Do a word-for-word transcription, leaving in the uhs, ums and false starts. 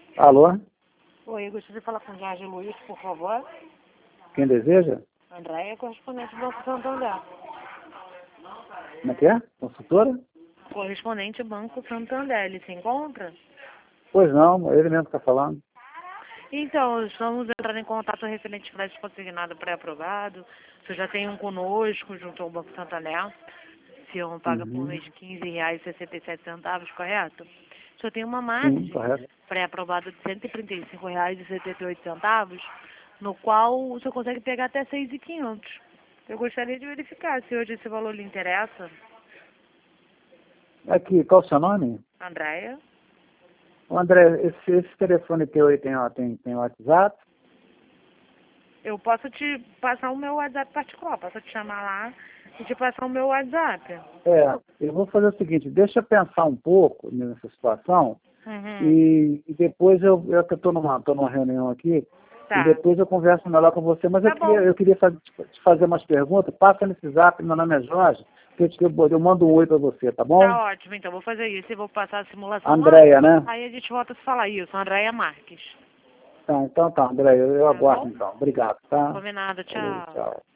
Alô? Oi, eu gostaria de falar com o Jorge Luiz, por favor. Quem deseja? Andréia, correspondente do Banco Santander. Como é que é? Consultora? Correspondente Banco Santander, ele se encontra? Pois não, ele mesmo está falando. Então, estamos entrando em contato referente ao crédito consignado pré-aprovado. Você já tem um conosco, junto ao Banco Santander. O senhor paga por Uhum. mês quinze reais e sessenta e sete centavos, correto? O senhor tem uma Sim, margem correto. pré-aprovada de cento e trinta e cinco reais e setenta e oito centavos, no qual o senhor consegue pegar até seis mil e quinhentos. Eu gostaria de verificar se hoje esse valor lhe interessa. Aqui, qual o seu nome? Andréia? Ô, André, esse, esse telefone teu aí tem, ó, tem, tem WhatsApp? Eu posso te passar o meu WhatsApp particular, posso te chamar lá e te passar o meu WhatsApp. É, eu vou fazer o seguinte, deixa eu pensar um pouco nessa situação Uhum. e, e depois eu eu que estou numa, tô numa reunião aqui, Tá. e depois eu converso melhor com você, mas Tá eu queria, bom. eu queria fazer, te fazer umas perguntas, passa nesse zap, meu nome é Jorge, que eu, te, eu mando um oi para você, tá bom? Tá ótimo, então vou fazer isso e vou passar a simulação lá. Andréia, né? Aí a gente volta a se falar isso, Andréia Marques. Tá, então tá, André, eu, eu Tá aguardo bom? então. Obrigado, tá? Combinado, Falou, tchau. tchau.